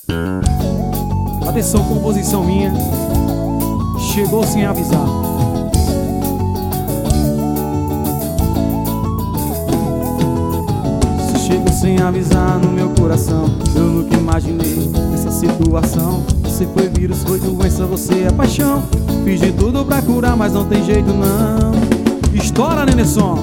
Atenção, composição minha, chegou sem avisar. Se chegou sem avisar no meu coração, eu nunca imaginei essa situação. Você foi vírus, foi doença, você é paixão. Fiz de tudo pra curar, mas não tem jeito não. Estoura, Nenê-som.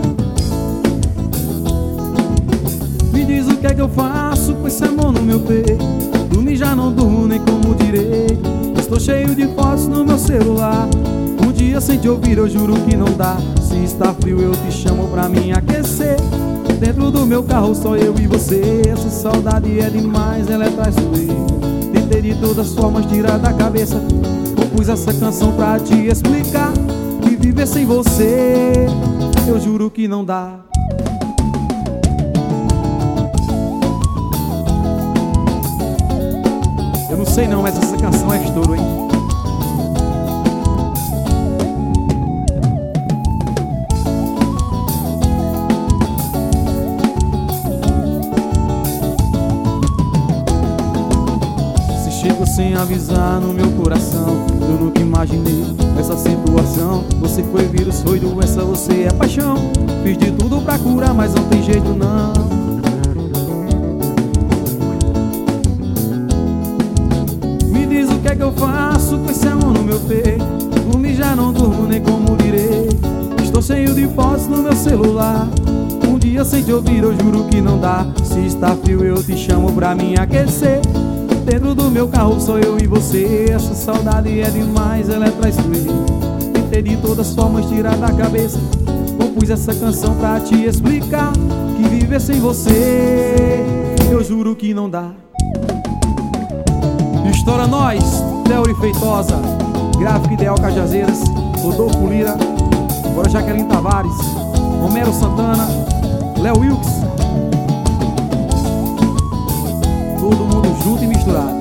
Me diz o que é que eu faço com esse amor no meu peito. Dormir já não durmo nem como direito. Estou cheio de fotos no meu celular. Um dia sem te ouvir eu juro que não dá. Se está frio eu te chamo pra me aquecer. Dentro do meu carro só eu e você. Essa saudade é demais, ela é traiçoeira. Tentei de todas as formas tirar da cabeça. Compus essa canção pra te explicar que viver sem você eu juro que não dá. Eu não sei não, mas essa canção é estouro, hein? Se chegou sem avisar no meu coração, eu nunca imaginei essa situação. Você foi vírus, foi doença, você é paixão. Fiz de tudo pra curar, mas não tem jeito não. O que é que eu faço com esse amor no meu peito? Dormir já não durmo nem como direito. Estou cheio de fotos no meu celular. Um dia sem te ouvir eu juro que não dá. Se está frio eu te chamo pra me aquecer. Dentro do meu carro só eu e você. Essa saudade é demais, ela é traiçoeira. Tentei de todas as formas tirar da cabeça. Compus essa canção pra te explicar que viver sem você eu juro que não dá. Estoura nós, Theory Feitosa, Gráfico Ideal Cajazeiras, Rodolfo Lira, agora Jaqueline Tavares, Romero Santana, Léo Wilkes. Todo mundo junto e misturado.